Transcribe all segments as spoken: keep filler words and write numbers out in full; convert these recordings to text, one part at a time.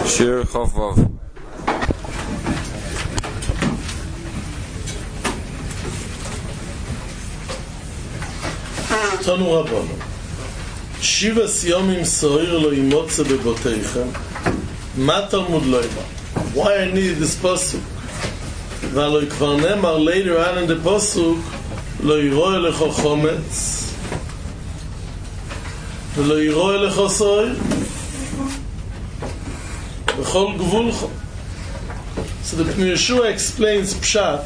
שיר חופב תנו רבנו שיבה סיומים סוער לא ימוצא בבותיכם מה תלמוד לא ימה why I need this posuk ולא כבר נאמר later on in the posuk לא ירואה לך חומץ ולא ירואה לך סוער בכל גבולך. So the Yeshua explains Pshat.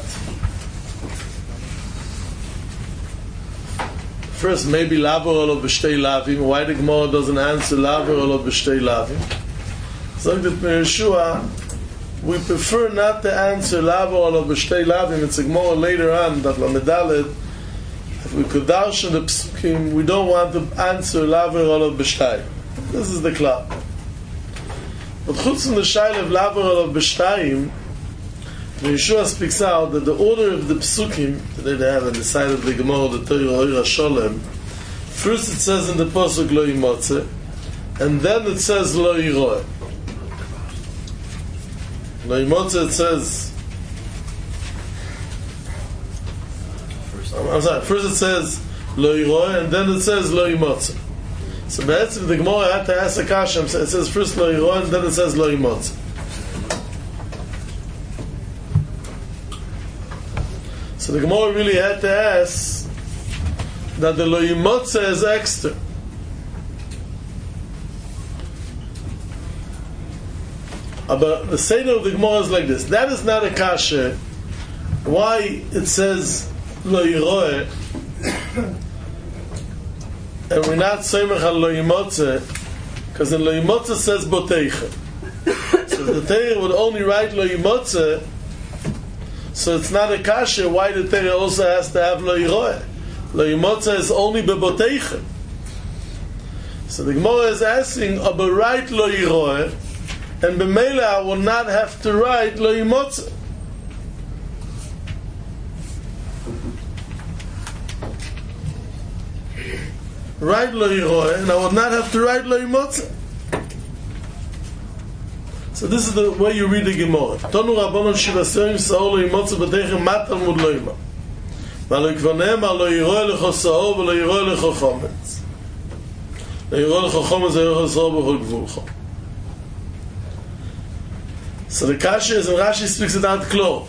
First, maybe Lavar Olav B'Shtei Lavim. Why the Gemara doesn't answer Lavar Olav B'Shtei Lavim? So the Yeshua, we prefer not to answer Lavar Olav B'Shtei Lavim. It's a Gemara later on that Lamedalet, if we could darshan the Psukim, we don't want to answer Lavar Olav B'Shtei. This is the club. But chutz from the shaila of Lavar Olav B'Shtayim, Yeshua speaks out that the order of the Psukim that they have on the side of the Gemara, the Torah Oira Sholem, first it says in the Pasuk Lo Yimotze, and then it says Lo Yiroeh. Lo Yimotze it says, I'm sorry, first it says Lo Yiroeh, and then it says Lo Yimotze. So basically the Gemara had to ask a kasha. It says first Lo Yiroeh, and then it says Lo Yimotze. So the Gemara really had to ask that the Lo Yimotze is extra. But the Seder of the Gemara is like this. That is not a kasha. Why it says Lo Yiroeh and we're not Soymech al Lo Yimotze, because in Lo Yimotze says Boteicha. So if the Torah would only write Lo Yimotze, so it's not a kasha. Why the Torah also has to have Lo Yiroeh? Lo Yimotze is only Beboteicha. So the Gemara is asking, aber write Lo Yiroeh, and b'meila I will not have to write Lo Yimotze. Write Lo Yiroeh, and I would not have to write Lo Yimotze. So this is the way you read the Gemara. Tonu Rabbanon Shivasyoim Sa'or Lo Yimotze B'Teichem Ma Talmud Lo Yima. V'alo Yikvanem Lo Yiroeh Lecho Sa'or V'lo Yiroeh Lecho Chometz. Lo Yiroeh Lecho Chometz Lo Yiroeh Lecho Sa'or B'chol Gvulcho. So the Kasha is, and Rashi speaks it out clear.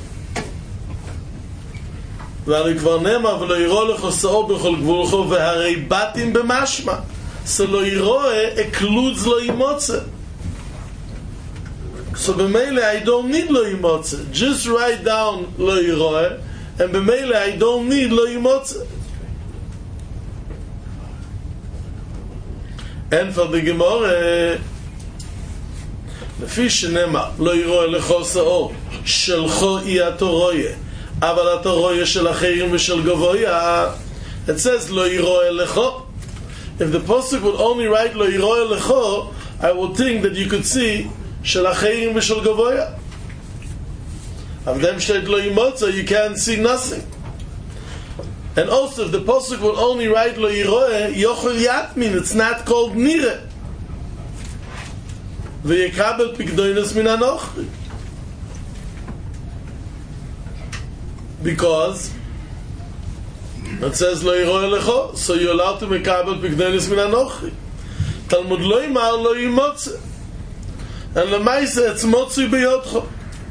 והרי כבר נאמר ולא יראה לך שאור בכל גבולך והרי בתים במשמע so לא יראה includes לא ימוצא so במילא I don't need לא ימוצא just write down לא יראה and במילא I don't need לא ימוצא and for the Gemara לפי שנאמר לא יראה לך שאור שלחו אי התורויה אבל התורויה של אחרים ושל גבויה it says לא ירואה לכו if the posuk would only write לא ירואה לכו I would think that you could see של אחרים ושל גבויה of them שתית לא ימוצא you can't see nothing and also if the posuk would only write לא ירואה יוכל יתמין it's not called נראה ויקבל פקדוינס מן הנוכרי because it says lo yiroeh lecho so you're allowed to mekabel pigdenis min anochi Talmud lo yimar lo yimotze and lemaise it's motzi beyotcho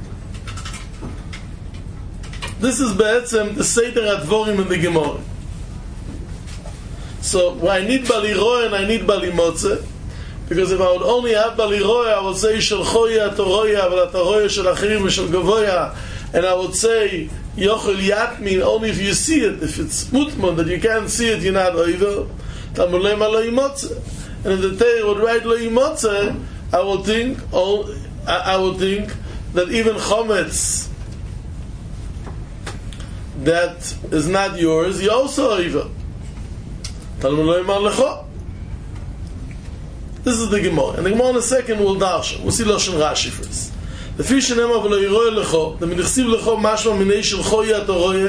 this is be'etzem the Seder HaDvorim in the Gemara so when I need bal yiroeh and I need bal yimotze because if I would only have bal yiroeh I would say shelcho yi atoroya aval atoroya shel achirim v'shel gavoya and I would say Yochel Yatmin only if you see it. If it's Mutman that you can't see it, you're not over. Talmud lo yimar lo yimotze. And if the Torah would write lo yimotze, I would think, oh, I, I would think that even Chometz that is not yours, you're also over. Talmud lo yimar lecho. This is the Gemara. And the Gemara in a second will darshan. We'll see Lashon Rashi first. לפי שנאמר ולא ירואה לכו נכתיב לכו משמע מיני שלחו יהיה התורויה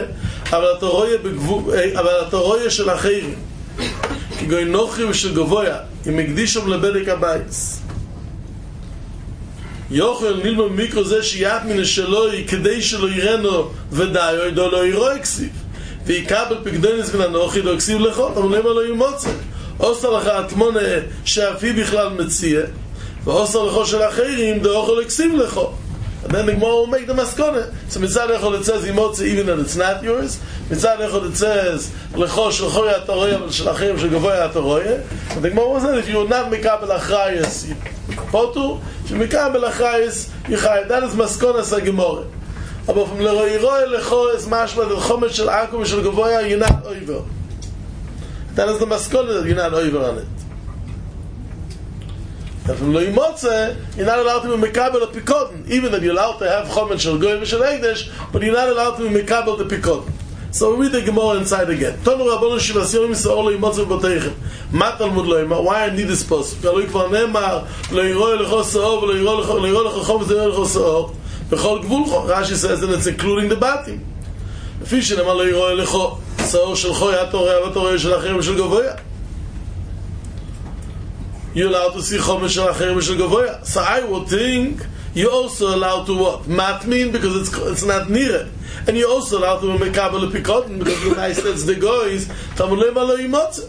אבל התורויה של אחרים כגוי נוחי ושל גבויה אם הקדישם לבדק הבייס יוכל נלמד מיקרו זה שיית מן השלוי כדי שלא ירנו ודאי או לא ירוא הכסיב ויקבל פקדונס מן הנוחי לא הכסיב לך אבל למה לא ימוצא עושה לך התמונה שאפי בכלל מציע ועושה לך של אחרים דאוכל לא הכסיב לך. And then the Gemara will make the maskone. So mitzad echad it says imotze even that it's not yours. Mitzad echad it says lecho shelcho yatoroya but shelachim shelgavoya yatoroya. And the Gemara will say if you are not mikabel achrayas potu, if you mikabel achrayas yichayat. That is maskone sa Gemara. But from leroiroy lecho is mashma the chomet shel akum shelgavoya you're not over. That is the maskone that you're not over on it. And from lo yimotze, you're not allowed to be mekabel a pikodin, even that you're allowed to have chomet shel goy v'shel ekdesh, but you're not allowed to be mekabel the pikodin. So we read the Gemara inside again. Tonu Rabbanu Shivas Yom Yisrael lo yimotze v'boteichem. Ma Talmud lo yimotze? Why I need this post? Because kvar ne'emar lo yiroi lecho se'or v'lo yiroi lecho chom v'lo yiroi lecho se'or b'chol gvul. Rashi says that it's including the batim. Lefi shenemar lo yiroi lecho se'or shel cho yatoreh v'toreh shel achim v'shel gavoya. You're allowed to see chomesh shel acherim v'shel gavoya. So I would think you're also allowed to what? Matmin, because it's it's not nire. And you're also allowed to make kabel pikotin, because the guy says the goys tamulei malo yimotze.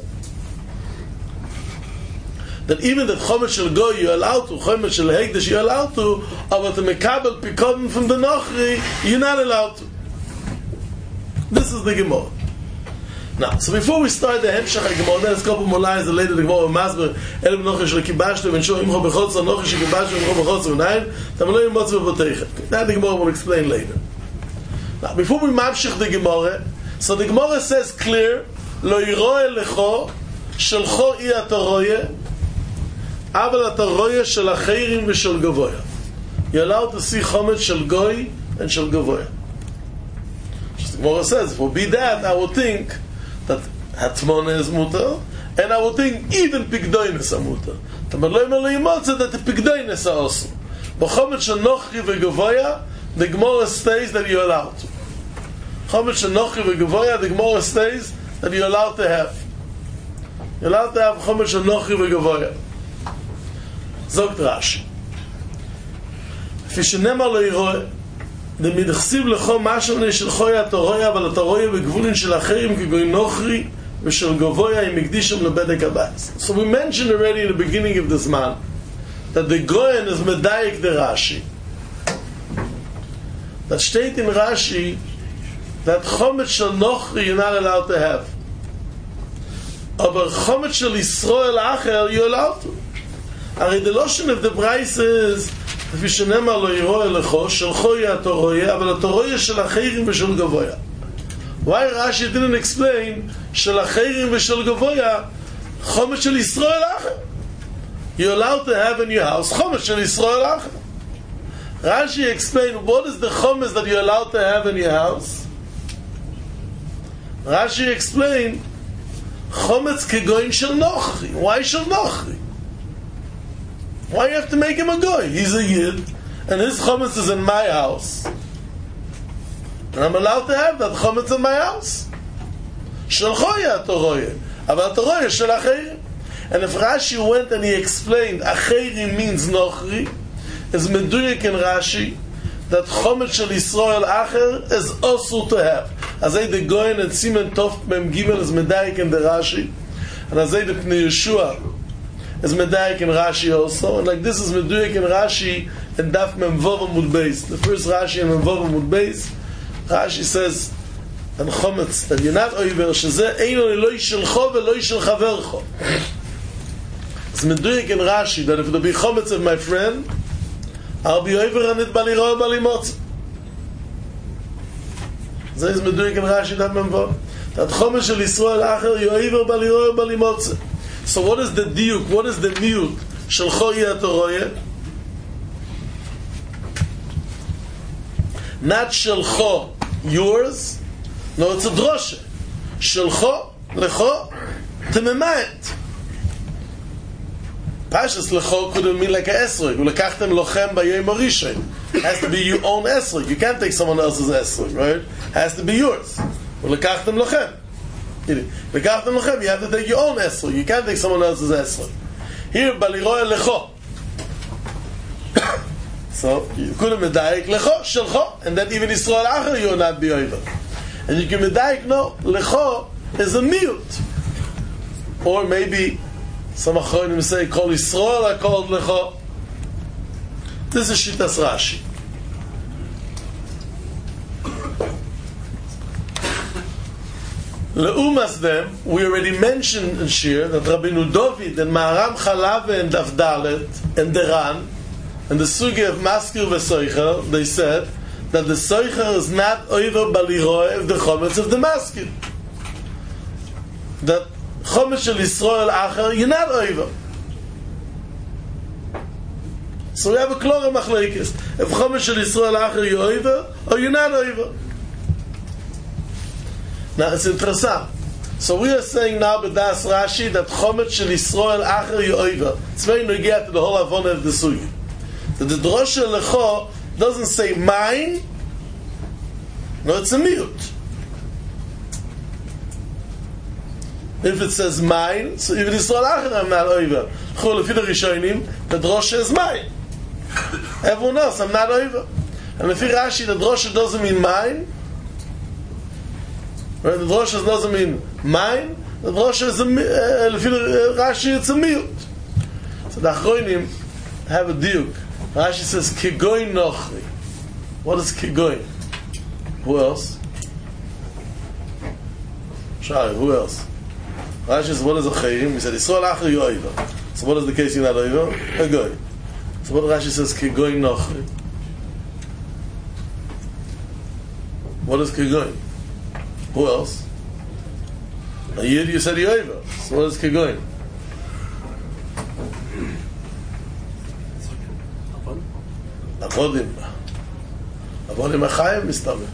That even that chomesh shel goy you're allowed to, chomesh shel hekdesh you're allowed to, but to make kabel pikotin from the nochri you're not allowed to. This is the Gemara. Now, so before we start the Hemshach HaGemara, there's a couple more lines that later the Gemara will masber, Elem nochi shel kibashtu, and show imcho bechotza, nochi shel kibashtu, imcho bechotza, v'nayin, tamulei yimotze v'boteichem. That the Gemara will explain later. Now, before we mamshich the Gemara, so the Gemara says clear, lo yiroe lecho, shelcho i atoroye, aval atoroye shel acheirim v'shel gavoya. You're allowed to see chomet shel goy and shel gavoya. The Gemara says, if it would be that, I would think that Hatmona is mutar, and I would think even Pigdoinus are mutar. Tamaloi Maloi Yimotze that the Pigdoinus are also. But Chomet Shenochri v'Gavoya, the Gemara states that you're allowed to. Chomet Shenochri v'Gavoya, the Gemara states that you're allowed to have. You're allowed to have Chomet Shenochri v'Gavoya. Zogt Rashi. Fishenema lo yiroe, the midchsiv lecho mashane shel choya toroya, אבל התרויה בגבולין של אחרים כגוי נוכרי ושל גבויה עם מקדישם לבדק הבייס. So we mentioned already in the beginning of this man that the goyen is medayik the Rashi. That state in Rashi that chomet shel nochri you're not allowed to have. Aber chomet shel Yisrael acher you're allowed to. Ari the lotion of the price is כפי שנאמר לו ירוא אליכו, שלחו יהיה התורויה, אבל התורויה של אחרים ושל גבויה. Why Rashi didn't explain של אחרים ושל גבויה, חומש של ישראל אחר. You're allowed to have in your house חומש של ישראל אחר. Rashi explained what is the chomesh that you're allowed to have in your house. Rashi explained chomesh kegoin shel nochri. Why shel nochri? Why you have to make him a goy? He's a yid, and his chometz is in my house, and I'm allowed to have that chometz in my house. Shelchoya toroye, aval toroye shel acherim. And if Rashi went and he explained acherim means nochri, is meduyek in Rashi that chometz shel Yisrael acher is also to have. Azay the goyin and Simen Tov Mem Gimel is medayik in the Rashi, and azay the Pnei Yeshua is medayik in Rashi also, and like this is medayik in Rashi and Daf Mem Vav Amud Beis. The first Rashi in Mem Vav Amud Beis, Rashi says, and chometz that you're not over shezeh eino eloi shelcho veloi shel chavercho. It's medayik in Rashi that if it will be chometz of my friend, I'll be over on it baliro balimotz. This is medayik in Rashi Daf Mem Vav. That chometz shel Yisrael acher you're over baliro balimotz. So what is the diuk? What is the miut? Shelcho yeh toroye. Not shelcho yours. No, it's a droshe. Shelcho lecho tememayet. Pashas lecho could mean like a esrog. Ulekachtem lochem b'yom harishon. Has to be your own esrog. You can't take someone else's esrog, right? Has to be yours. Ulekachtem lochem. You have to take your own esrog. You can't take someone else's esrog. Here, baliroya lecho. So you could have medayik lecho shelcho, and then even Yisrael acher you will not be over. And you can medayik no lecho is a miut, or maybe some achronim say kol Yisrael are called lecho. This is Shitas Rashi. Leumas them, we already mentioned in Shir that Rabbeinu Dovid and Maharam Chalave and Davdalet and Deran and the Sugi of Maskir v'Soicher, they said that the Soicher is not over Baliroy of the Chometz of the Maskir. That Chometz of Yisrael Acher, you're not over. So we have a Klora Machlekes. If Chometz of Yisrael Acher you're over, or you're not over. Now it's interesting. So we are saying now b'das Rashi that Chometz shel Yisrael acher yo'over. It's very negate to the whole avona of the sugi. That the drosha lecho doesn't say mine. No, it's a miut. If it says mine, so even Yisrael acher I'm not over. Chol lefi the Rishonim, the drosha is mine. Everyone else I'm not over. And lefi Rashi the drosha doesn't mean mine. Right? The drosha doesn't mean mine. The drosha is a uh, Rashi. It's a miut. So the achronim have a diuk. Rashi says kigoin nochri. What is kigoin? Who else? Shari. Who else? Rashi says what is a chayim? He said Yisrael acher yo'over. So what is the case you're not over? A goy. So what Rashi says kigoin nochri. What is kigoin? Who else? A Yid, you said Yoiva. So what is Kigoin? Avodim. Avodim Achayim Mistameh.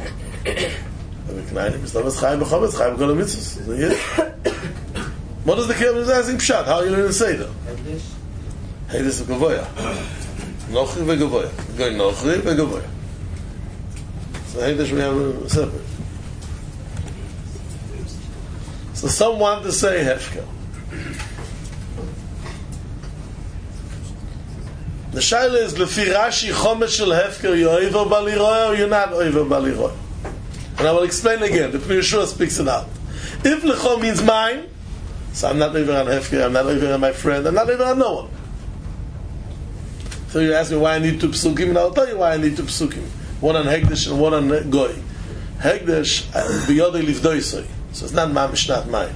Avik Mistameh is Chayim B'chometz, Chayim B'kol HaMitzvos. What is the Kiyob asking Pshat? How are you going to say that? Heidish is Gavoya. Nochri ve'Gavoya. Kigoin Nochri ve'Gavoya. So Heidish we have separate. So some want to say Hefker. The Shaila is Lefi Rashi Chometz shel Hefker you're over Baliroy or you're not over Baliroy. And I will explain again. The Pnei Yeshua speaks it out. If Lecho means mine, so I'm not over on Hefker, I'm not over on my friend, I'm not over on no one. So you ask me why I need two psukim, and I'll tell you why I need two psukim. One on Hegdesh and one on Goy. Hegdesh, b'yodei livdoisoi. So it's not mamish, not mine.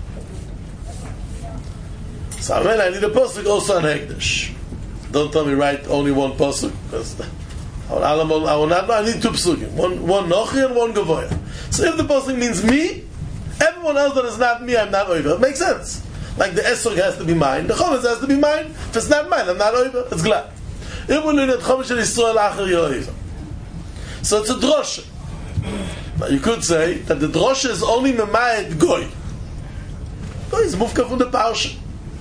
So I mean, I need a pasuk also on Hekdesh. Don't tell me write only one pasuk, because I will not. I need two pasukim, one one nochi and one gavoya. So if the pasuk means me, everyone else that is not me, I'm not over. It makes sense. Like the esrog has to be mine, the chometz has to be mine. If it's not mine, I'm not over. It's glad. If we learn that chometz shel Yisrael acher yo'over, so it's a drosha. Now you could say that the drosha is only memayet goy. Goy is mufka from the parsha.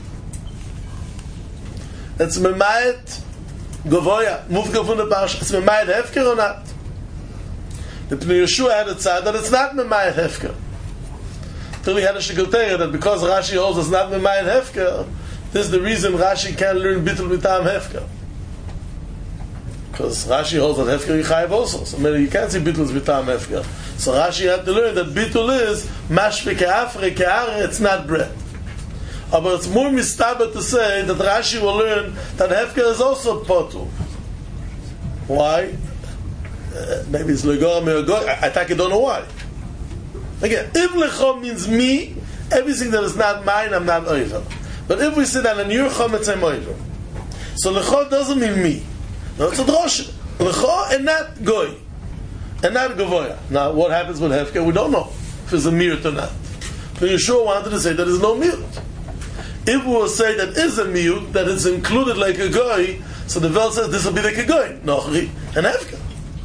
It's memayet govoya, mufka from the parsha. It's memayet hefker or not? The Pnei Yeshua had a tzad that it's not memayet hefker. Till he had a shikotera that because Rashi holds it's not memayet hefker, this is the reason Rashi can't learn bittul mitam hefker. Because Rashi holds that Hefker Yichayev also. So maybe you can't see Bittul is Bitam Hefker. So Rashi had to learn that Bittul is Mashve Ke'afre Ke'are, it's not bread. But it's more mistaber to say that Rashi will learn that Hefker is also Potu. Why? Uh, maybe it's Legor Me'ogor. I, I think I don't know why. Again, if Lechom means me, everything that is not mine, I'm not over. But if we say that in your Chometz, I'm over. So Lechom doesn't mean me. No, it's a drosha. Lecho and not goy. And not gavoya. Now, what happens with Hefker? We don't know if it's a miut or not. But Yeshua wanted to say that there's no miut. If we will say that is a miut, that it's included like a goy, so the Vel says this will be like a goy. Nochri and Hefker.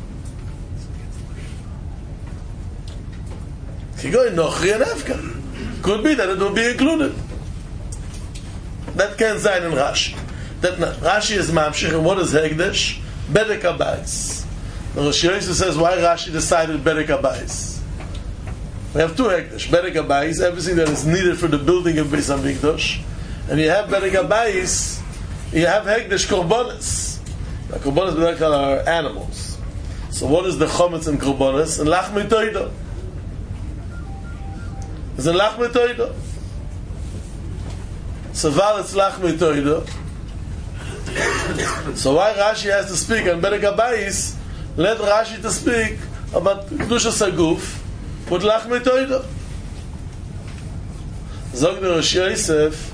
Kigoy, Nochri and Hefker. Could be that it will be included. That can't sign in Rashi. That not. Rashi is mamshich, and what is Hegdesh? Bedek Abayis. The Rosh Yosef says why Rashi decided Bedek Abayis. We have two Hegdesh. Bedek Abayis, everything that is needed for the building of Beis HaMikdash. And you have Bedek Abayis, you have Hegdesh Korbanos. The Korbanos B'derech are animals. So what is the Chometz in Korbanos? And Lachmei Toida. It's in Lachmei Toida. So Val it's Lachmei Toida. So why Rashi has to speak on Bedek HaBayis? Let Rashi to speak about Kedushas HaGuf with Lachmei Toida. Zog the Rosh Yosef,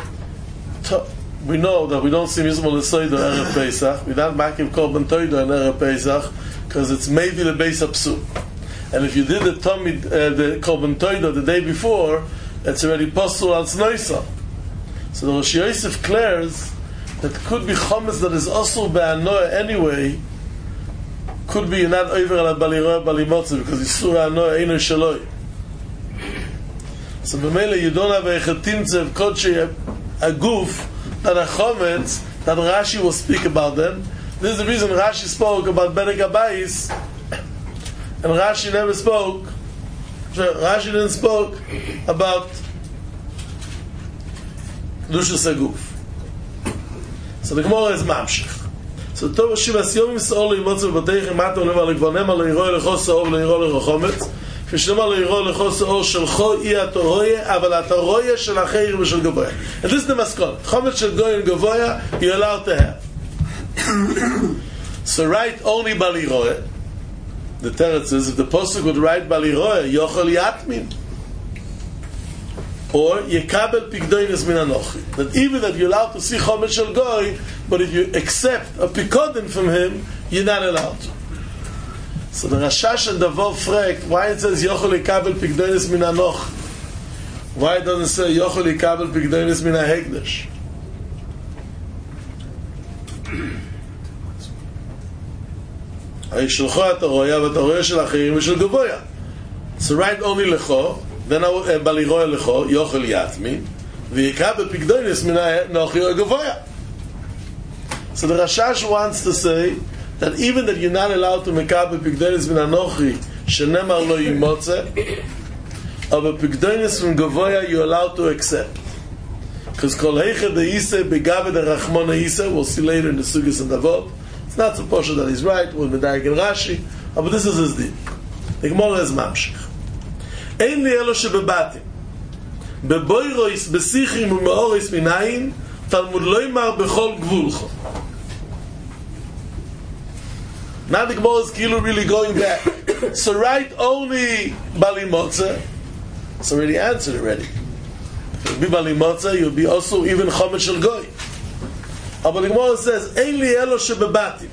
we know that we don't see Mizmor L'Soida Erev Pesach. We don't make him Korban Toida in Erev Pesach because it's maybe the base of Psu. And if you did the Tomid, uh, the Korban Toida the day before, it's already Postul al Tznoisa. So the Rosh Yosef declares that it could be Chometz that is also Be'anoah anyway, could be not over al Baliroah Balimotze because Yisur Anoah Eino Shaloi. So b'meila you don't have a chetimtze of kodshei a goof that a chometz that Rashi will speak about them. This is the reason Rashi spoke about Bedek HaBayis and Rashi never spoke. Rashi didn't spoke about Kedushas HaGuf. So the Gemara is mamshich. So Tov Shivas Yomim Sa'ol Yimotze B'Bateichem Mato Levar Lekvonem Al Leiroi Lechos Sa'ov Leiroi Lechometz כשנאמר לירוא לכוס האור שלחו אי התורויה אבל התורויה של החיר ושל גבויה. And this is the maskon. Chometz של goy and gavoya you're allowed to have. So write only baliroya. The teretz is if the posuk would write baliroya yochel yatmin or yekabel pikdoinus min anochi. That even that you're allowed to see chometz shel goy, but if you accept a pikodin from him, you're not allowed to. So the Rashash and the Vov fragt why it says Yochel Yikabel Pikdonis Min Anoch. Why it doesn't say Yochel Yikabel Pikdonis Min HaHekdesh? Yishlcho HaToroya v'Toroya Shel Achirim v'Shel Gavoya. So write only Lecho, then Baliroya Lecho Yochel Yatmin v'Yikabel Pikdonis Min HaNochi or Gavoya. So the Rashash wants to say that even that you're not allowed to make up a Pikdonis min Anochi shenemar lo yimotze, of a Pikdonis from Gavoya you're allowed to accept. Because Kol Heicha De'iseh Begaved Rachmon De'iseh, we'll see later in the Sugis and Avot. It's not so posh that he's right, with Medayik and Rashi, but this is his deal. The Gemara is mamshich. Ein li elo shebebatim beboirois besichim u'meoris minayin Talmud lo yimar bechol gvulcho. Now the Gemara is really going back. So write only Balimotze. It's already answered already. If you'll be Balimotze, you'll be also even Chometz Shel Goy. But the Gemara says, Ein li elo shebebatim.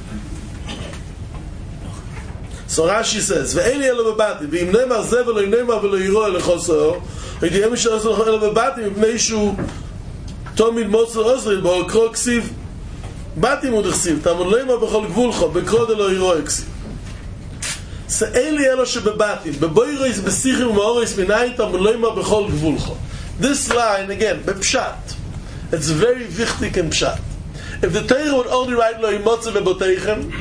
So Rashi says, Ve'ein li elo bebatim. Ve'im ne'mar ze v'lo im ne'mar v'lo yiro elechos ha'or. Ve'yim misha ozo elo bebatim. V'pnei shu tomid motzel ozrid. Ba'ol kro ksiv. Batim udechsiv, Talmud lo yimar bechol gvulcho, bekro de lo yiro eksiv. So ein li elo shebebatim, beboirois besichim u'meoris minayin, Talmud lo yimar bechol gvulcho. This line, again, bepshat, it's very wichtig in pshat. If the Torah would only write lo yimotze v'boteichem,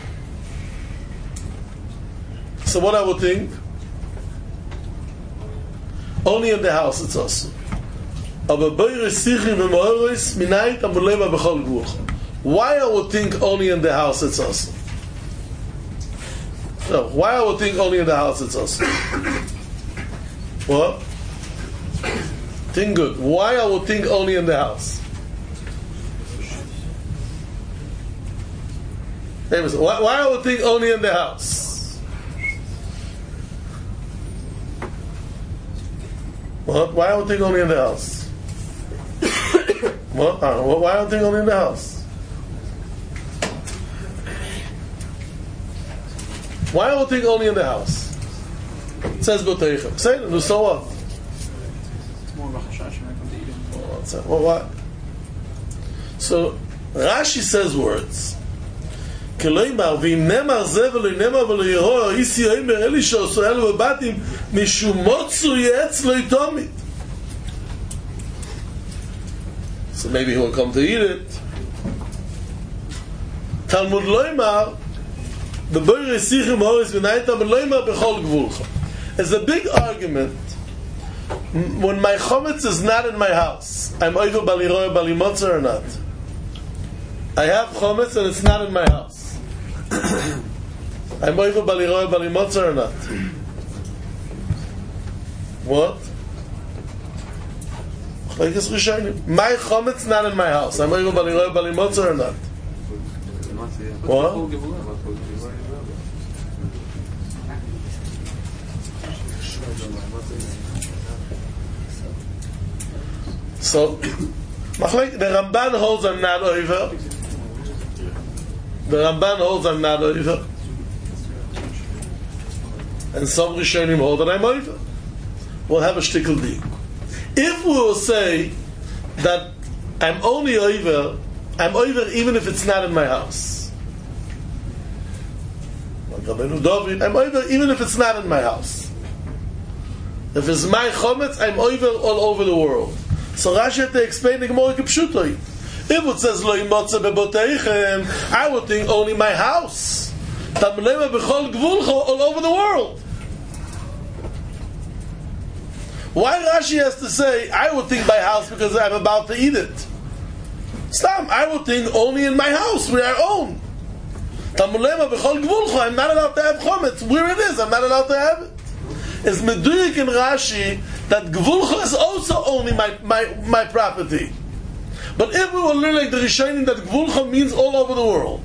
so what I would think? Only in the house it's also. Aber beboirois sichim u'meoris minayin, Talmud lo yimar bechol gvulcho. Why I would think only in the house it's us? No, why I would think only in the house it's us? What? Think good. Why I would think only in the house? Why, why I would think only in the house? What? Why I would think only in the house? What? Uh, why I would think only in the house? Why I would think only in the house? It says Boteichem. Say it, so what? It's more of a chashash when it comes to eating. Well, what? So Rashi says words. Keloimar v'im nemar ze v'lo nemar v'lo yiro isi yoimer elisha osoel v'batim mishum motzu yetz lo yitomit. So maybe he will come to eat it. Talmud loimar the boyer sichim horis v'nayit Talmud loimar bechol gvulcha. It's a big argument. When my chometz is not in my house, I'm over baliroy balimotzer or not? I have chometz and it's not in my house. I'm over baliroy balimotza or not? What? My chometz not in my house. I'm over baliroy balimotza or not? What? So, the Ramban holds I'm not over. The Ramban holds I'm not over. And some Rishonim hold that I'm over. We'll have a shtickle deal. If we will say that I'm only over, I'm over even if it's not in my house. I'm over even if it's not in my house. If it's my chometz, I'm over all over the world. So Rashi had to explain the Gemara Kipshutoi. If it says lo imotze beboteichem, I would think only my house. Tamlema b'chol gvulcho all over the world. Why Rashi has to say I would think my house because I'm about to eat it? Stop. I would think only in my house where I own. Tamlema b'chol gvulcho. I'm not allowed to have chometz where it is. I'm not allowed to have it. It's meduyik in Rashi that Gvulcha is also only my, my, my property. But if we will learn like the Rishonim that Gvulcha means all over the world,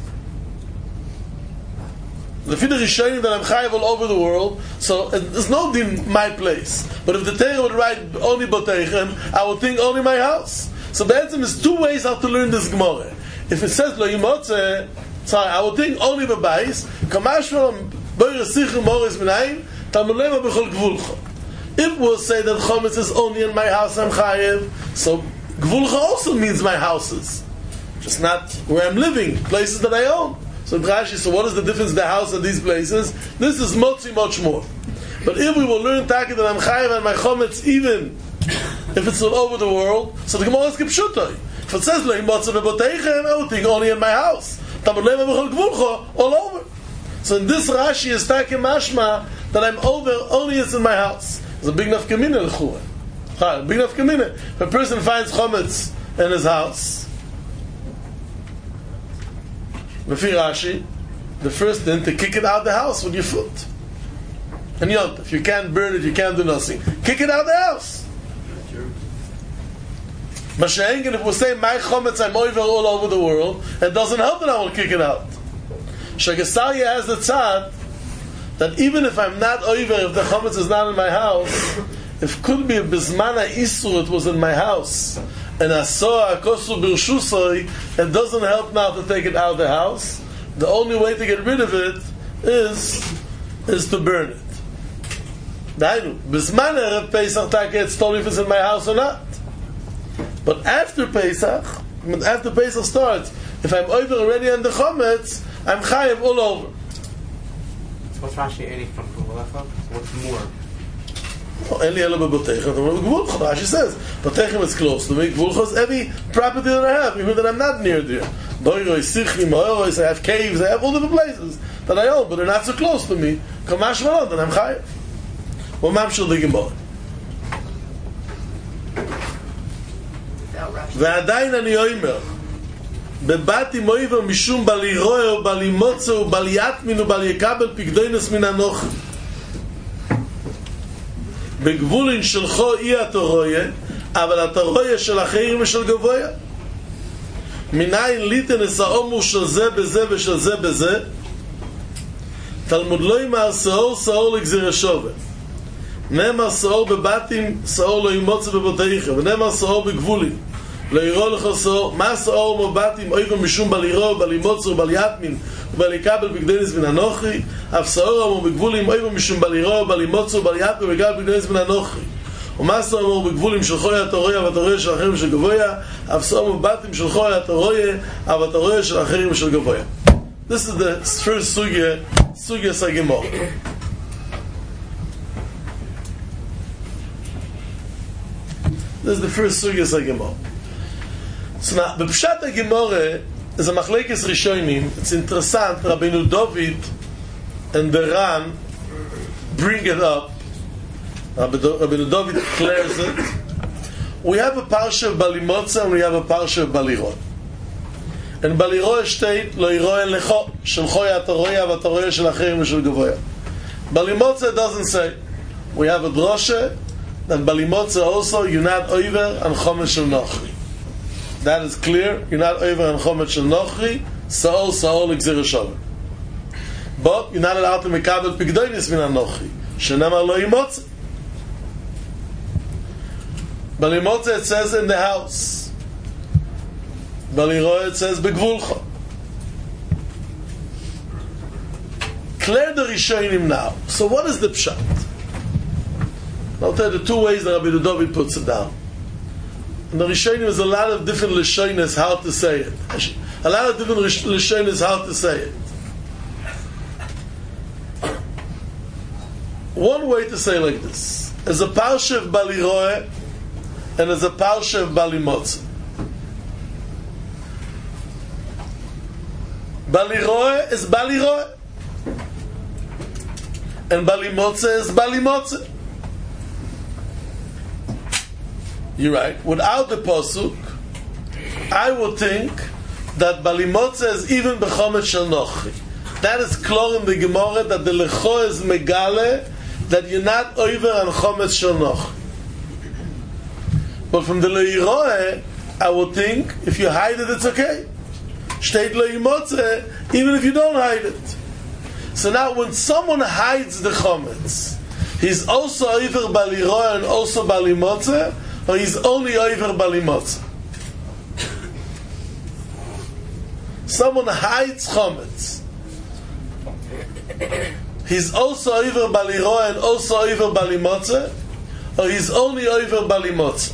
the the Rishonim that I'm chayav all over the world, so there's no din my place. But if the Torah would write only Boteichem, I would think only my house. So Be'etzim is two ways how to learn this Gemara. If it says Lo Yimotze, sorry, I would think only B'bayis, Kamash from Boyer Sichim Moris B'nayim, Tamulema B'chol Gvulcha. If we'll say that chometz is only in my house, I'm chayev, so gvulcha also means my houses, just not where I'm living, places that I own. So Rashi, so what is the difference in the house and these places? This is motzi much more. But if we will learn taki that I'm chayev and my chometz, even if it's all over the world, so the Gemara is kipshutoi. If it says lo imotze beboteichem, I would think only in my house. Tamulema b'chol gvulcha all over. So in this Rashi is taki mashma that I'm over only it's in my house. It's a big nafkamina l'chua. Big nafkamina. If a person finds chometz in his house, Lefi Rashi, the first thing to kick it out of the house with your foot. And yont, if you can't burn it, you can't do nothing. Kick it out of the house. Mashengen, if we say my chometz, I'm over all over the world, it doesn't help that I will kick it out. Shagasarya has the tzad that even if I'm not over, if the chometz is not in my house, if could be a bismana isur, it was in my house, and I saw a kosu birshusoi, it doesn't help now to take it out of the house. The only way to get rid of it is is to burn it. Dainu, bismana erev Pesach take it's told if it's in my house or not. But after Pesach, when after Pesach starts, if I'm over already on the chometz, I'm chayev all over. What's Rashi adding from Gvulcha? What's more? Only a little bit Boteichem. Gvulcha, Rashi says, Boteichem is close to me. Gvulcha is every property that I have, even that I'm not near there. Doiroi, Sichim, Oirois, I have caves, I have all different places that I own, but they're not so close to me. Kamash Malon, then I'm chayev. Well, Mamshel the Gemara. ועדיין אני אומר בבתי מויבר משום בלי רואה או בלי מוצא או בלי יתמין או בלי יקבל פקדוינס מן הנוח בגבולין שלחו אי אתה רואה אבל אתה רואה של אחרים ושל גבויה מניין ליתן הסעומו של זה בזה ושל זה בזה תלמוד לא ימר סעור סעור לגזיר השווה נאמר סעור בבתים סעור לא ימוצא בבותיך ונאמר סעור בגבולין לא יראו לך סעור מה סעור מבתים אויבו משום בל יראו בל ימוצא ובל יתמין ובל יקבל בקדוינס מן הנוחי אף סעור אמור בגבולים אויבו משום בל יראו בל ימוצא ובל יתמין ובל יקבל בקדוינס מן הנוחי ומה סעור אמור בגבולים של חויה אתה רואה אבל אתה רואה של אחרים ושל גבויה אף סעור מבתים של חויה אתה רואה אבל אתה רואה של אחרים ושל גבויה. This is the first sugya sugya sagimor. This is the first sugya sagimor. So now, the Pshat HaGemorah is a machlekes rishonim. It's interessant, Rabbeinu David and the Ran bring it up. Rabbeinu David declares it. We have a parsha of Balimotza and we have a parsha of Balirot. And Baliroe steht, lo iroe lecho, shelcho yataroya, vataroya shel acherim v'shel gavoya. Balimotze doesn't say. We have a droshe that Balimotze also, you're not over and chomet shel nochri. That is clear. You're not over and chomet shel nochri, saol, saol, exir shalom. But you're not allowed to mekabel pigdoinis min anochri. Shenamar lo imotze. Balimotze it says in the house. Baliroe it says begvulcha. Clear the Rishonim now. So what is the pshat? I'll tell you the two ways that Rabbi David puts it down. In the Rishonim there's a lot of different Lishonis how to say it. A lot of different Lishonis how to say it. One way to say like this is a parsha of Baliroe and is a parsha of Balimotze. Baliroe is Baliroe and Balimotze is Balimotze. You're right. Without the pasuk, I would think that Balimotze is even Bechomet Shel Nochri. That is clear in the Gemara that the Lecho is Megale that you're not over on Chomet Shel Nochri. But from the Leiroe, I would think if you hide it, it's okay. Steht Leimotze, even if you don't hide it. So now when someone hides the chometz, he's also over Baliroe and also Balimotze, or he's only over Balimotze? Someone hides chometz. He's also over Baliroe and also over Balimotze, or he's only over Balimotze?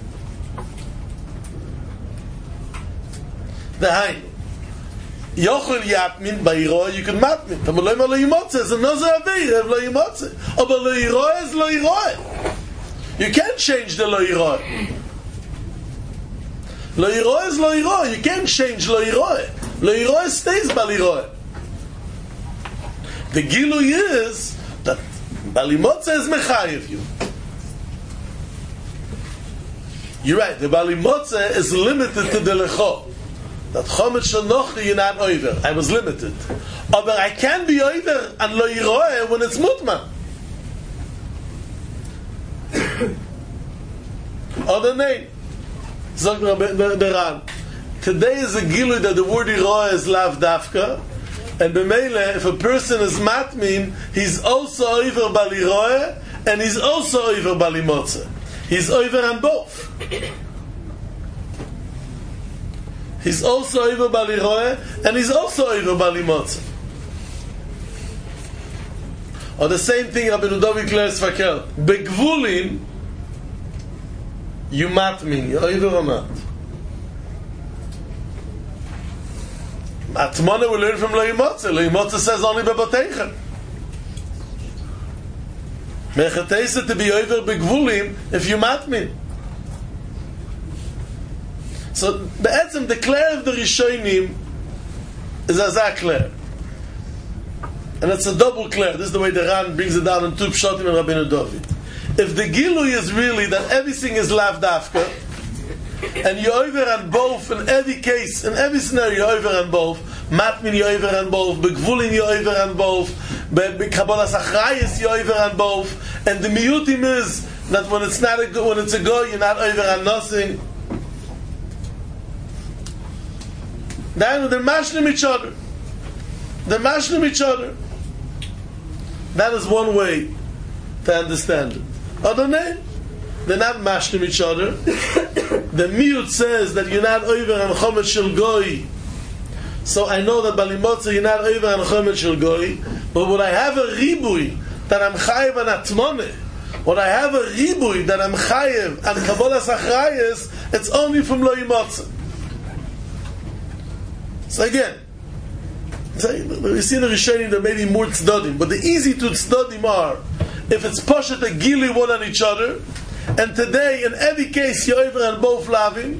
The hein. Yochel yatmin ba'iro, you can matmin. But lo lo yimotze is another aveir of lo yimotze. But lo yiro is lo yiro. You can't change the lo yiro. Lo yiro is lo yiro. You can't change lo yiro. Lo yiro stays baliro. The gilui is that balimotze is mechayev you. You're right. The balimotze is limited to the lecho. That chomet shel nochri you're not over. I was limited. But I can be over and lo yiroeh when it's mutma. Other name. Zog the Ran. Today is a gilui that the word yiroeh is lav dafka, and b'meile, if a person is matmin, he's also over baliroeh and he's also over balimotze. He's over on both. He's also over Baliroe and he's also over Balimotze. Or the same thing Rabbi Ludovic Leres Fakel. Begvulin, you matmin, you're over or not? Atmona will learn from Loimotze. Loimotze says only Bebateichen. Mechatesa to be over Begvulin if you matmin. So the etzem, the clear of the Rishonim is as a clear, and it's a double clear. This is the way the Ran brings it down in two pshatim and Rabbeinu David. If the gilui is really that everything is lav dafka, and you're over on both in every case, in every scenario you're over on both, matmin you're over on both, begvulin you're over on both, bekabolas achrayis you're over on both, and the miyutim is that when it's not a go, when it's a go, you're not over on nothing. Then they're mashlim each other. They're mashlim each other. That is one way to understand it. Other name, they're not mashlim each other. The miyut says that you're not over on chomet shel goy. So I know that balimotze you're not over on chomet shel goy. But when I have a ribui that I'm chayev on atmone, when I have a ribui that I'm chayev on kabolas achrayis, it's only from lo yimotze. So again, so we see the Rishonim that maybe more tzdadim, but the easy to tzdadim are if it's poshet a gili one on each other, and today in every case you're over on both lavim,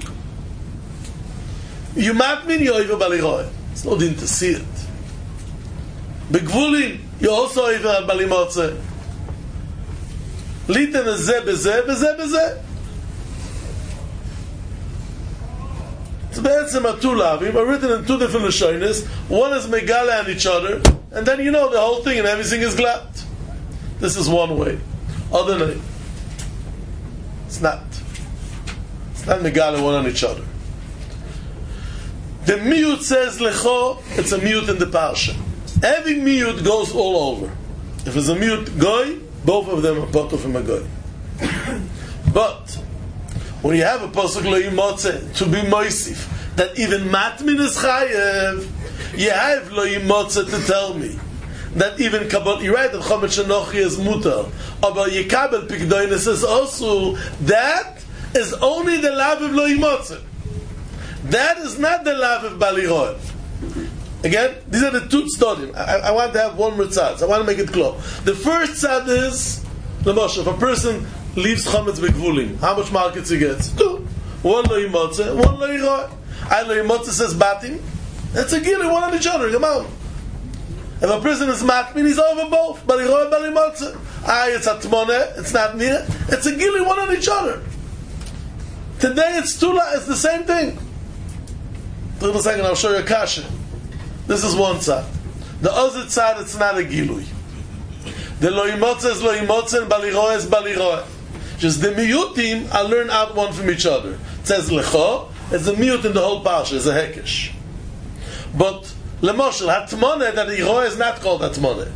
you matmin, you're over baliroe. It's not in to see it. Begvulin, you're also over on balimotze. Liten is zeh bezeh, bezeh bezeh. So be'etzem are two lavim are written in two different lashonis. One is megala on each other, and then you know the whole thing and everything is glad. This is one way. Other than it's not. It's not megala one on each other. The miyut says lecho, it's a miyut in the parsha. Every miyut goes all over. If it's a miyut goy, both of them are part of him a goy. But when you have a pasuk lo yimotze to be moisif, that even matmin is chayev, you have lo yimotze to tell me that even kabot, you write that chomet shenochi is mutar, but yikabel pikdoinus is also, that is only the lav of lo yimotze. That is not the lav of baliroy. Again, these are the two tzadim. I, I want to have one more tzad. I want to make it clear. The first tzad is, Lamoshe, if a person leaves chometz begvulim, how much markets he gets? Two. One lo yimotze, one lo yiroy. I lo yimotze says batim. It's a gili, one on each other. Come on. If a person is matmin, he's over both. Baliroy, balimotze. Ah, it's atmone, it's not near. It's a gili, one on each other. Today it's two, it's the same thing. Wait a second, I'll show you a kasha. This is one side. The other side, it's not a gilui. The lo yimotze is lo yimotze and baliroy is baliroy. Just the miyutim, I learn out one from each other. It says lecho, it's a miyut in the whole parsha, it's a hekesh. But lemoshel, hatmone, that iroy is not called hatmone.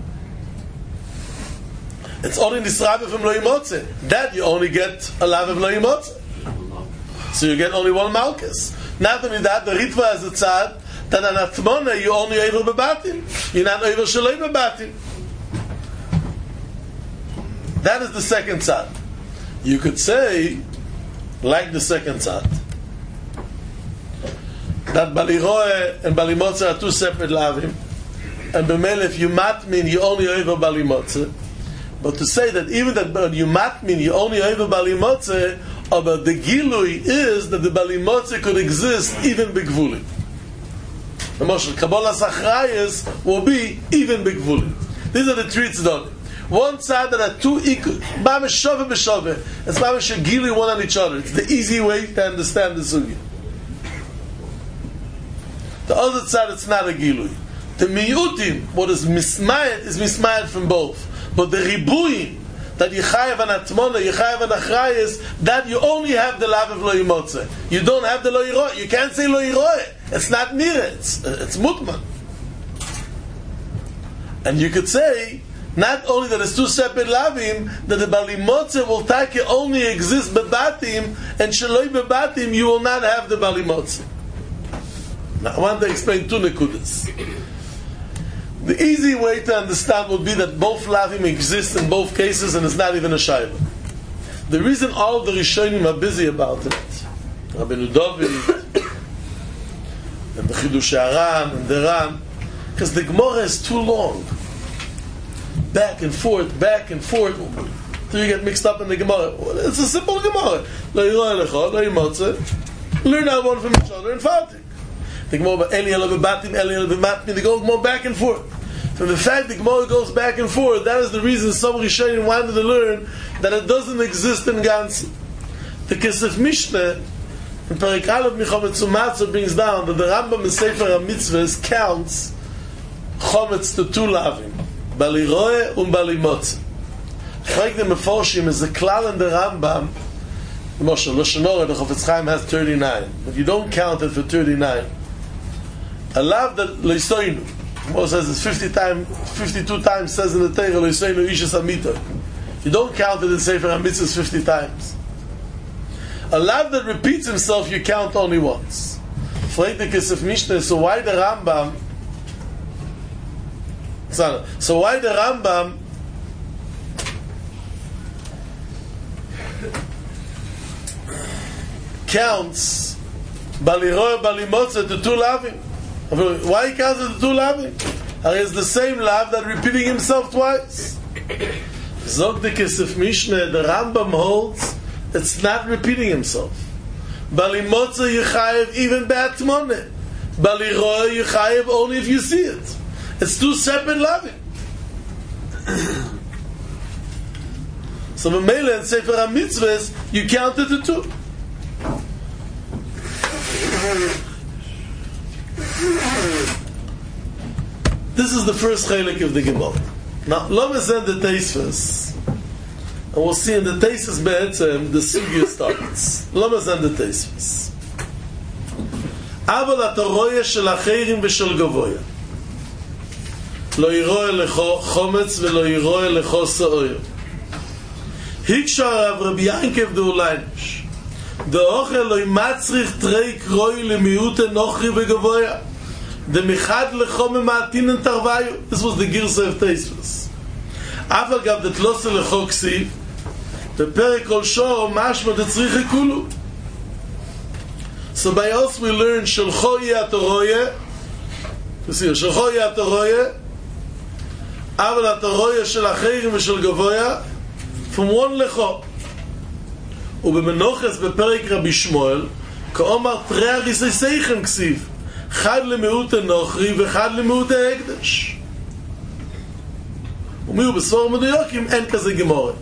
It's only nisrabe from lo yimotze. That you only get a lav of lo yimotze. So you get only one malchus. Not only that, the ritva is a tzad, that an atmona you only able bebatim. You're not able shalei bebatim. That is the second tzad. You could say, like the second tzad, that baliroe and balimotze are two separate lavim, and b'mele if you matmin you only able balimotze. But to say that even that when you matmin you only able balimotze, but the gilui is that the balimotze could exist even b'gvulim. The Moshe Kabbalah Sachrayas will be even b'gvulim. These are the three tzaddim. One side that are two equal, mamish shove b'shove. It's mamish a gilui one on each other. It's the easy way to understand the sugya. The other side, it's not a gilui. The miyutim, what is mismayet, is mismayet from both. But the ribuyim, that Yechayev and Atmona, Yechayev and Achrayis, that you only have the lav of lo yimotze. You don't have the lo yiroy. You can't say lo yiroy. It's not near it. It's, it's mutman. And you could say, not only that it's two separate lavim, that the balimotze will take only exist bebatim, and shaloi bebatim, you will not have the balimotze. Now, I want to explain two nekudas. The easy way to understand would be that both lavim exist in both cases and it's not even a shayla. The reason all the Rishonim are busy about it, Rabbeinu David, and the Chidush Aran, and the Ran, because the Gemara is too long. Back and forth, back and forth, till you get mixed up in the Gemara. It's a simple Gemara. Lo yiroy lecha, lo yimotze. Learn out one from each other and fight it. The Gemara Eli Ela Bebatim, Eli Ela Bematmin, they go more back and forth. From the fact the Gemara goes back and forth, that is the reason some Rishonim wanted to learn that it doesn't exist in Gans. The Kesef Mishneh, in Perek Aleph Michometz Umatzah brings down that the Rambam in Sefer HaMitzvahs counts Chometz to two lavim, Baliroe and Balimotze. Frag the Meforshim is a klal in the Rambam. Moshe, Lashon Hora, the Chofetz Chaim has thirty-nine. But you don't count it for thirty-nine. A lav that Leisoinu, Moshe says it's fifty times, fifty-two times says in the Torah, Leisoinu Ishas Amita. You don't count it in Sefer HaMitzvahs fifty times. A lav that repeats himself, you count only once. Frag the Kesef Mishneh, so why the Rambam, so why the Rambam counts Baliroy Balimotze to two lavim? Why he counts it to two lavim? It's the same lav that repeating himself twice. Zog the Kesef Mishneh, the Rambam holds it's not repeating himself. Balimotze Yechayev even be'atmone. Baliroy Yechayev only if you see it. It's two separate lavim. So B'meila in Sefer HaMitzvahs you count it to two. This is the first chelik of the Gemara. Now, let send the Teisvus, and we'll see in the Teisvus Be'etzem the sugya starts. Let send the Teisvus. אבל אתה רואה של אחרים ושל גבויה לא ירואה לך חומץ ולא ירואה לך סעויר הקשר הרב רבי ינקב דאולייניש דאוכל לא ימצריך תרי קרוי למיעוט נוחרי וגבויה דמחד לך ממעטין תרוויו. This was the גרסה of Teisvus. אף אגב דתלוסה לך כסיב בפרק כל שור משמע דצריך כולו. So by us we learn Shalcho Yatoroye. You see, Shalcho Yatoroye. Aval Atoroye Shel Acherim V'Shel Gavoya. From one lecho. ובמנוחס בפרק רבי שמואל, כאומר תרי הריסי סייכם כסיב. חד למיעוט הנוכרי וחד למיעוט ההקדש. ומיהו בספור מדויקים, אין כזה גמורה.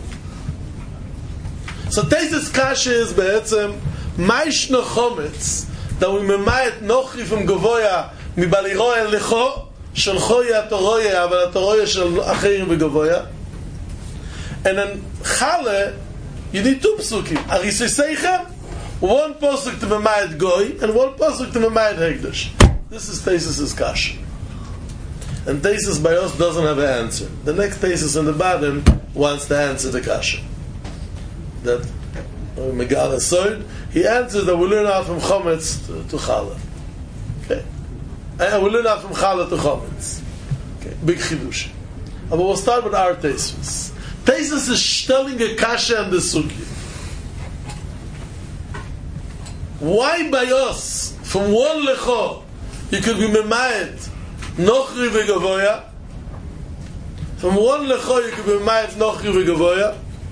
So Teisvus Kasha is בעצם מה ישנו חומץ that we ממעט נוכרי from גבויה מבלירו אל לכו שלחו יתורויה אבל התורויה של אחרים וגבויה and then חלה you need two psukim הריסי סייכם one posuk to ממעט גוי and one posuk to ממעט הקדש. This is Teisvus Kasha, and Teisvus by us doesn't have an answer. The next Teisvus in the bottom wants to answer the Kasha that Megal Esoid. He answers that we learn out from Chometz to, to Chala. Okay? And we learn out from Chala to Chometz. Okay? Big Chidush. But we'll start with our Teisvus. Teisvus is telling a Kasha and the Suki. Why by us, from one Lecho, you could be Memayet Nochri V'Gavoya? From one Lecho, you could be Memayet Nochri V'Gavoya?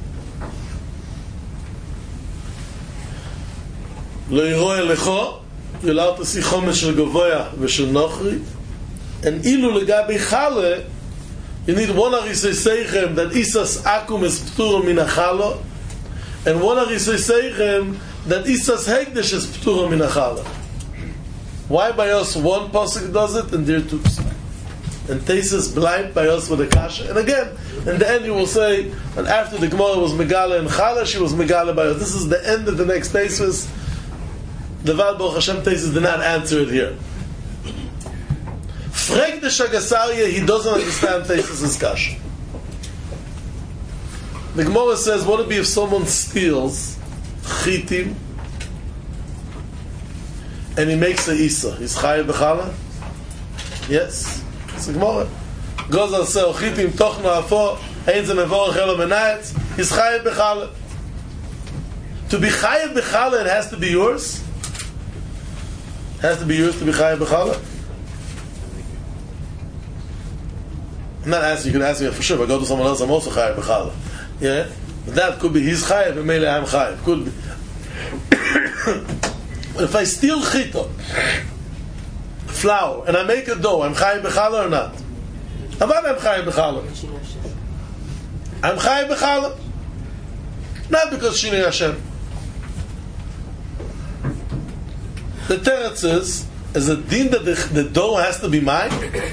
לא ירואה לכו, you're allowed to see חומץ של גבויה ושל נוכרי, and אילו לגבי חלה, you need one הריסי סייכם that איסס אקום is פטור מן החלה, and one הריסי סייכם that איסס הקדש is פטור מן החלה. Why by us one pasuk does it and there two pasuk? And Teisvus blind by us with the Kasha. And again, in the end you will say, and after the Gemara was Megala and Chala, she was Megala by us. This is the end of the next Teisvus. The Val Baruch Hashem Teisvus did not answer it here. Frek the Shagasaria, he doesn't understand Teisvus' Kasha. The Gemara says, what would it be if someone steals chitim and he makes a Isa? He's Chayav B'Chala? Yes. It's the Gemara. Goes on say, chitim tochno afo, ein ze mevorach elo menayetz, he's Chayav B'Chala. To be Chayav B'Chala, it has to be yours? Has to be yours to be Chayav B'Chala? I'm not asking, you can ask me for sure, if I go to someone else, I'm also Chayav B'Chala. Yeah? But that could be his Chayav, and maybe I'm Chayav. Could be. If I steal chita, flour, and I make a dough, I'm Chayav B'Chala or not? About I'm Chayav B'Chala. I'm Chayav B'Chala. Not because Shinei Hashem. The teretz is, is a din that the, the dough has to be mine?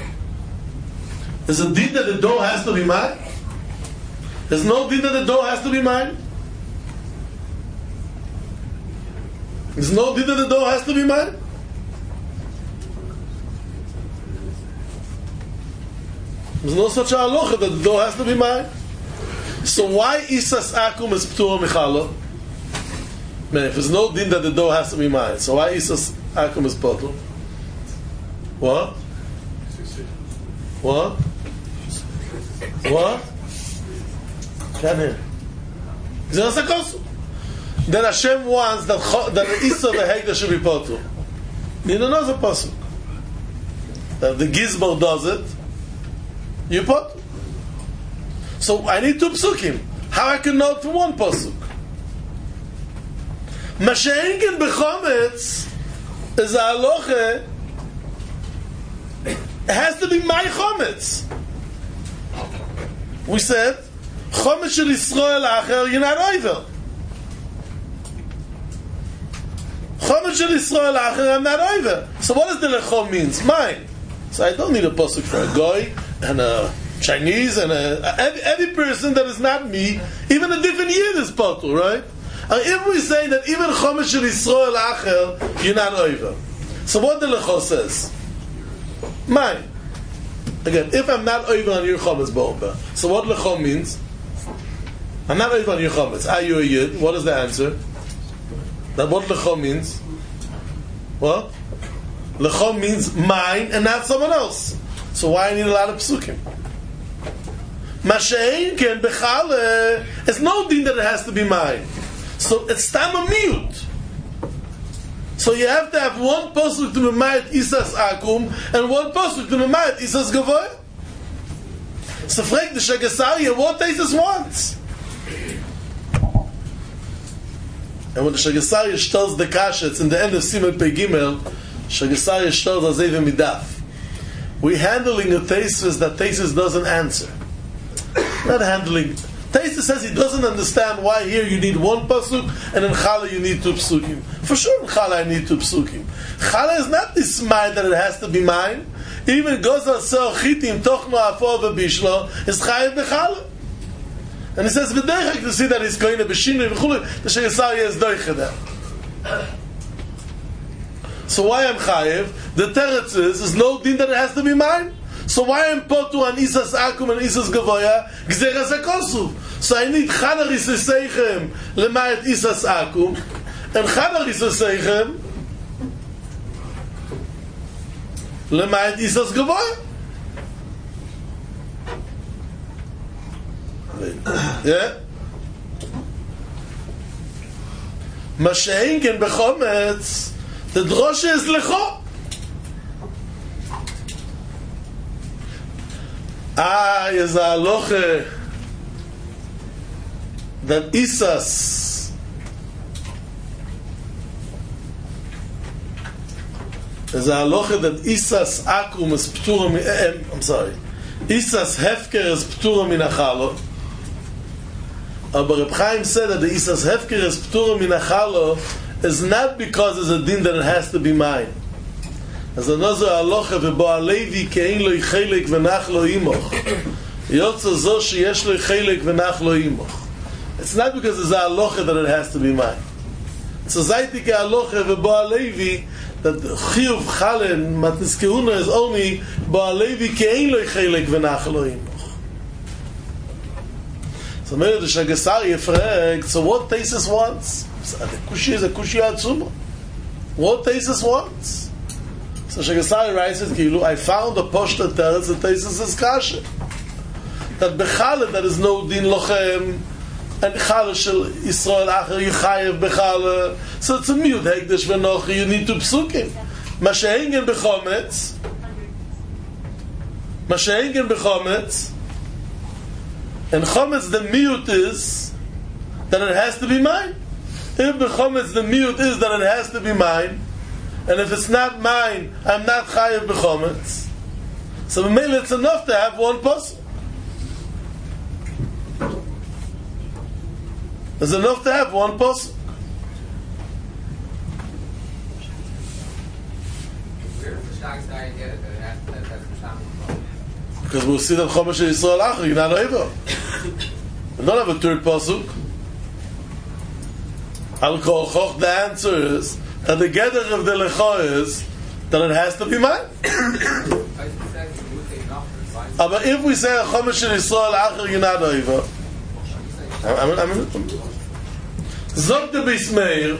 Is a din that the dough has to be mine? There's no din that the dough has to be mine? There's no din that the dough has to be mine? There's no such a halacha that the dough has to be mine. So why Isas Akum is P'tur Michala? Man, if there's no din that the dough has to be mine, so why Isas Akum is P'tur? What? What? What? Can't hear. Then Hashem wants that, that the Isa of the Hegdah should be P'tur. You don't know the pasuk. That the Gizbar does it, you put. So I need two psukim. How I can know from one pasuk? Masha'enkin b'chometz is a halacha. It has to be my chometz. We said chometz shel Yisrael acher, you're not over. Chometz Chomet Shel Yisrael Acher, I'm not over. So what does the Lechom means? Mine. So I don't need a pasuk for a guy and a Chinese and a, every, every person that is not me, even a different year is patur, right? And if we say that even Chomet Shel Yisrael Acher, you're not over. So what the Lecho says? Mine. Again, if I'm not over on your Chometz Bo'oba, so what Lecho means? I'm not over on your Chometz. Are you a Yid? What is the answer? That what Lecho means? What? Lecho means mine and not someone else. So why I need a lot of psukim? Mashein ken bechale. It's no din that it has to be mine. So it's tam a miut. So you have to have one pasuk to memayit isas akum and one pasuk to memayit isas gavoy. So frag the Shagasariya what Taisus wants. And when the Shagasariya tells the kasha, it's in the end of Siman Pei Gimel, Shagasariya tells Azeva Midaf. We're handling a Taisus that Taisus doesn't answer. Not handling. Taisus says he doesn't understand why here you need one pasuk and in Chala you need two psukim. For sure in Chala I need two psukim. Chala is not this mind that it has to be mine. Even Gozal Seo Chitim Tochno Afo V'Bishlo is Chayev B'Chala. And he says v'deichak to see that he's going to b'shinui v'chulu. The Shagasariya is doiche there. So why I'm chayev? The teretz is is no din that it has to be mine. So why I'm potu on isas akum and isas gavoya gzeras hakosuv? So I need chana riseseichem lemayet isas akum and chana riseseichem lemayet isas gavoya. Yeah. Mashein ken bechometz. The drosha is lecho. Ah, is a halacha that isas is a halacha that isas akum is ptura min. Eh, I'm sorry. Isas hefker is ptura min achalo. But Reb Chaim said that the Isas Hefker is P'tura min Achalo is not because it's a din that it has to be mine. As another halacha v'bo alevi ke'ein lo chelek v'nach lo imoch. Yotza zo sheyesh lo chelek v'nach lo imoch. It's not because it's a halacha that it has to be mine. It's a zaytike halacha v'bo alevi that chiyuv chalen matnis kehuna is only bo alevi ke'ein lo chelek v'nach lo imoch. So maybe the Shagasariya fragt, so what Taisus wants? So the Kushi is a Kushi Atzuma. What Taisus wants? So Shagasariya writes it, Kilu, I found a Poshta Teretz that Taisus is Kasha. That Bechala, there is no Din Lochem, and Chala Shel Yisrael Acher, Yechayev Bechala. So it's a mute, Hekdesh Venochi, you need to psukim. Mashehengen Bechometz, Mashehengen Bechometz, and chometz the miut is that it has to be mine. If the chometz the miut is that it has to be mine, and if it's not mine, I'm not chayev b'chometz. So maybe it's enough to have one pasuk. It's enough to have one pasuk. Where does the Shagasariya get it that it has to that that's the Because we'll see that Chomesh Yisrael Acher, you're not over. We don't have a third pasuk. Al Kol Choch, the answer is that the gather of the Lecha is that it has to be mine. But if we say Chomesh Yisrael Acher, you're not over. I mean, I mean, Zog the Bismeir.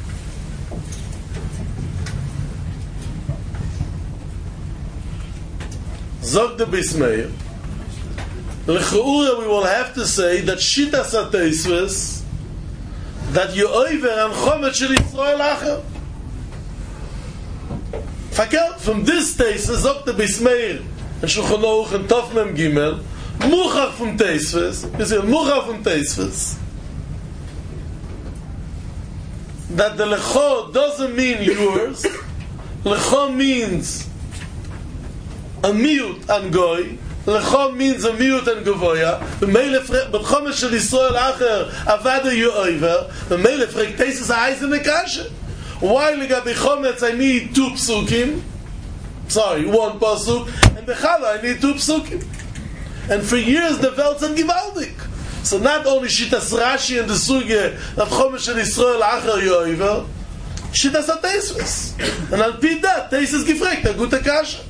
Zog the Bismeir. L'cheura, we will have to say that Shitas HaTeisves, that you over and Chomet Shel Yisrael Acher. Fakir, from this Teisves, Zog the Bismeir, and Shulchan Aruch and Tov Mem Gimel, Muchach from Teisves, you see, Muchach from Teisves, that the Lecho doesn't mean yours. Lecho means a miut and goy. Lecho means a miut and govoya. But Chomesh Shel Yisrael Acher avada you over. The Melech fragt Teisus Eisen Nekashe. Why legabe chometz I need two psukim? Sorry, one pasuk, and the challah I need two psukim. And for years the Welt sind gewaltig. So not only Shittas Rashi and the Sugya that Chomesh shel Yisrael Acher Yoiver, Shittas HaTeisves. And al pi that, Teisves gefragt, a gute kasha.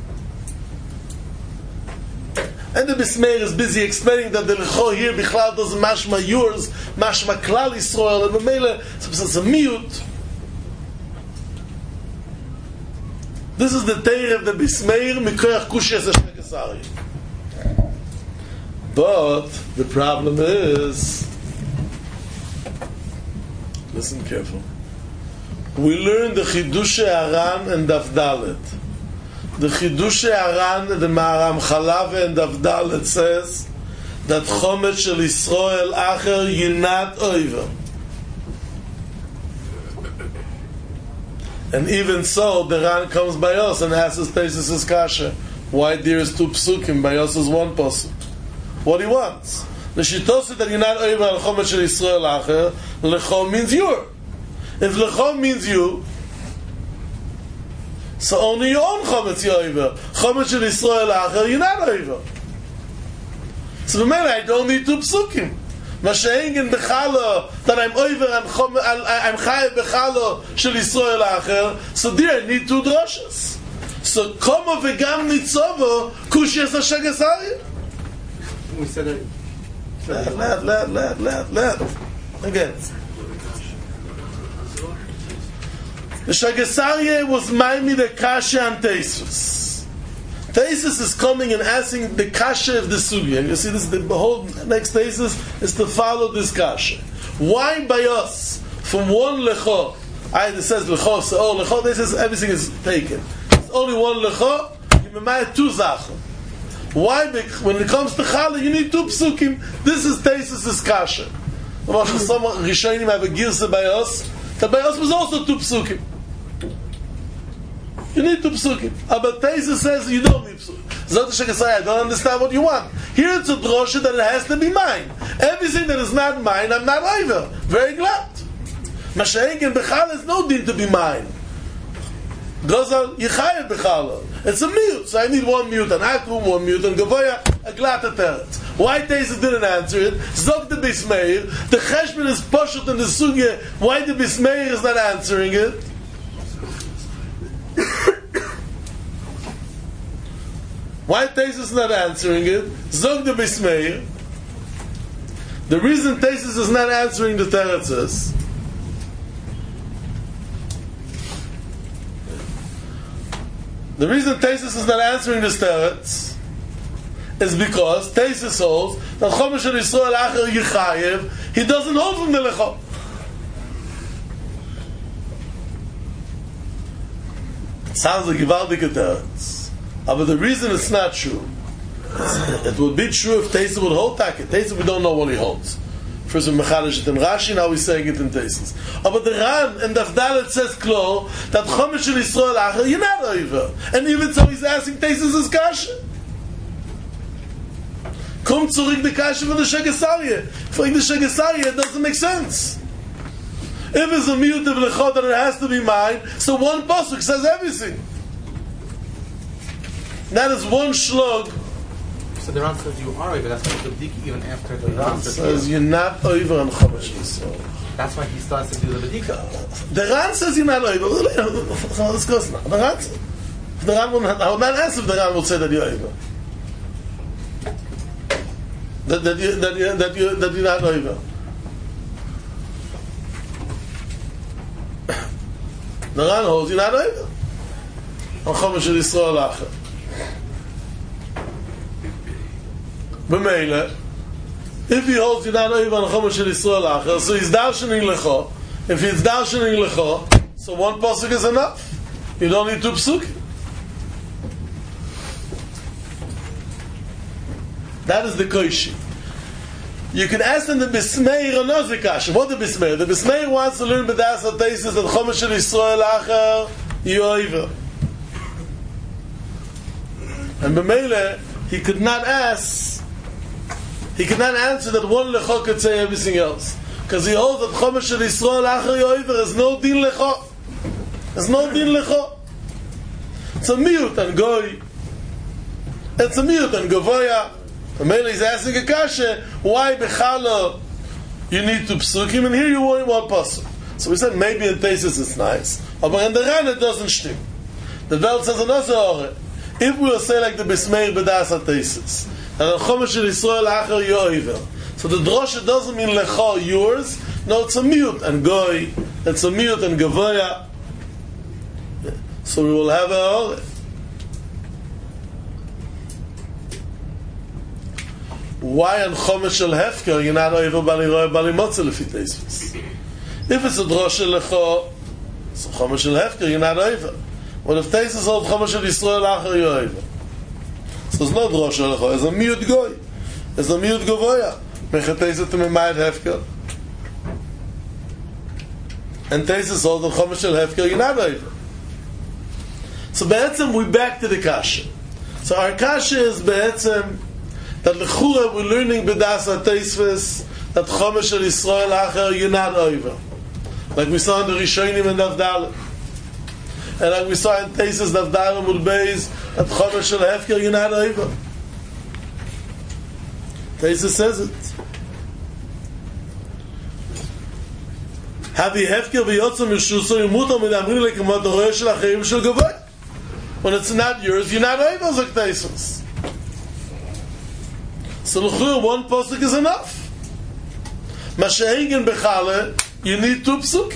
And the Bismeir is busy explaining that the Lecho here Bichlal doesn't mashma yours, mashma Klal Yisrael, and B'meile, it's a miut. This is the Teir of the Bismeir, Mikoyach Kushya Zeshmegasari. But the problem is, listen careful. We learn the Chidushei Aran and Daf Dalet. The Chidushei Aran and the Maharam Chalave and Daf Dalet says that Chometz shel Yisrael Acher Yinat Oiver. And even so, the Ran comes by us and asks us Teisves Kasha, why there is two psukim, by us is one pasuk. What he wants. The Shittosi that you're not over al Chometz shel Yisrael Acher, Lecho means you. If Lecho means you, so only your own Chometz you're over. Chometz shel Yisrael Acher, you're not over. So for me, I don't need two psukim. Mashayin Bechala that I'm over and I'm Chayev Bechala shel Yisrael Acher, so there I need two droshes. So Komo v'gam nitzovo Kushya Hashagas Arya. We said it. Let, let, let, let, let, let. Again. The Shagasarye was Maimi the Kasha and Teisves. Teisves is coming and asking the Kasha of the Sugya. And you see this, the whole next Teisves is to follow this Kasha. Why by us, from one Lecho, either says Lecho, so oh Lecho, they says everything is taken. It's only one Lecho, you may two Zachon. Why? When it comes to Challah, you need two psukim. This is Teisves' kasha. Some Rishonim have a girsa by us. That by us was also two psukim. You need two psukim. But Teisves says you don't need psukim. Zot Shekasai, I don't understand what you want. Here it's a drosha that it has to be mine. Everything that is not mine, I'm not over. Very glad. Masha'ink and Bechala is no din to be mine. Gozal Yechayev Bechala. It's a mute, so I need one mute, and Akum one mute, and Gavoya a glatt teretz. Why Teisves didn't answer it? Zog the Bismeir. The Cheshbon is poshut in the Sugya. Why the Bismeir is not answering it? Why Teisves is not answering it? Zog the Bismeir. The reason Teisves is not answering the teretz is the reason Teisves is not answering this teretz is because Teisves holds that Chomesh shel Yisrael Acher Yechayev, he doesn't hold from the Lecho. It sounds like Givaldik teretz, but the reason it's not true, it would be true if Teisves would hold Taket. Teisves, we don't know what he holds. First we mechadish it in Rashi, now we're saying it in Teisves. But the Ran and Daf Dalet says klar that Chomesh shel Yisrael Acher, you're not over. And even so he's asking Teisves' kasha. Come zurück the kasha from the Shagasarye. For the Shagasarye, it doesn't make sense. If it's a miyut of Lechot that it has to be mine, so one pasuk says everything. That is one shlug. So the Ran says you are over. That's why the B'dika even after the Ran says you're not over on Chomesh shel Yisrael. That's why he starts to do the B'dika. The Ran says you're not over. Let's go now. The Ran says. The Ran will not. I will not answer if the Ran will say that you're over. That that you that you that you that you're not over. The Ran holds you're not over. On Chomesh shel Yisrael Acher. B'meile, if he holds you not over on Chomesh shel Yisrael Acher, so he's darshaning Lecho. If he's darshaning Lecho, so one pasuk is enough. You don't need two psukim. That is the koishi. You can ask them the Bismeir or Nozikash. What the Bismeir? The Bismeir wants to learn B'das HaTeisves that Chomesh shel Yisrael Acher you over. And b'meile, he could not ask. He could not answer that one Lecho could say everything else. Because he holds that Chomesh shel Yisrael Acher Yoiver is no din Lecho. There's no din lecho. It's a miut and goy. It's a miut and govoya. The Mele is asking a kasha, why bechala you need two psukim, and here you want one pasuk. So we said maybe in Tesis it's nice, but in the Ran it doesn't stim. The Welt says another ore. If we will say like the Bismeir B'das HaTesis, that the Chomesh Shel Yisrael Acher Yoiver, so the drosha doesn't mean lecha yours, no, it's a miut and goy, it's a miut and gavoya. So we will have a ore. Why on Chomesh Shel Hefker you're not over Bali Roy Bali Motzel if it is? If it's a drosha lecha, so Chomesh Shel Hefker you're not over. What if Tesis hold Chomesh Shel Yisrael Acher you're over? So there's no drosha lecha. It's a miut goy. It's a miut gavoya. Mechat Tesis to me might Hefker. And Tesis hold on Chomesh Shel Hefker you're not over. So Be'etzem we back to the kasha. So our kasha is Be'etzem that lechura we're learning b'das HaTeisves that Chomesh Shel Yisrael Acher you're not over, like we saw in the Rishonim and Daf Dalet, and like we saw in Teises Daf Dalet Mul Beis that Chomesh Shel Hefker you're not over. Teises says it. Havi Hefker v'yotzim Yishuso Yimuto Midamrin lekemot Rosh Shel Acherim Shel Gavoy. When it's not yours, you're not over, like Teises. So l'chur, one posuk is enough. Mashe'ingen bechale, you need two psukim.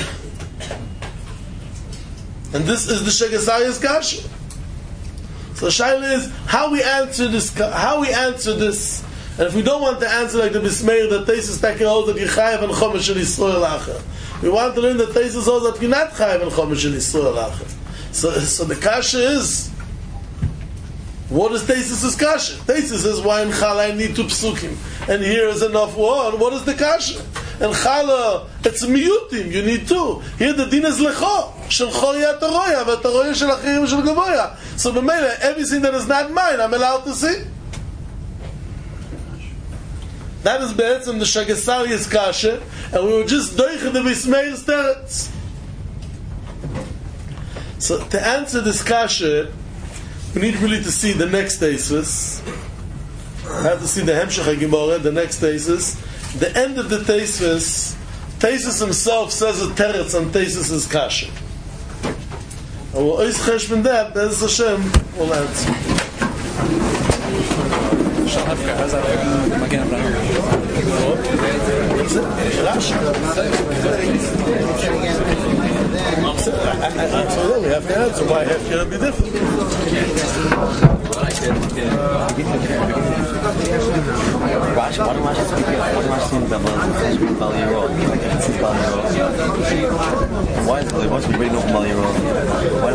And this is the Shegesaya's kasha. So Shaila is how we answer this. How we answer this. And if we don't want to answer like the Bismeir that Tesis taking hold that Yechayev and Chomesh Shel Yisrael Acher, we want to learn that Tesis holds that you're not Chayev and Chomesh Shel Yisrael Acher. So, so the kasha is. What is Tesis' kasha? Tesis says, why in Chala I need two psukim? And here is enough one. What is the kasha? In Chala, it's miyutim, you need two. Here the din is lecho. Shel choya taroya, v'taroya shel achirim shel gavoya. So b'meila, everything that is not mine, I'm allowed to see. That is be'etzem the Shagesari's kasha, and we were just doichah the Bismeir's teretz. So to answer this kasha, we need really to see the next thesis. We have to see the Hemshech HaGemara, the next thesis. The end of the thesis, thesis himself says a teretz on thesis' kasha. And we'll always chesh from that, Be'ez Hashem will answer. How's that? So we have to answer why Hefker would be different. Why is it? Why is it reading off Mali Roll?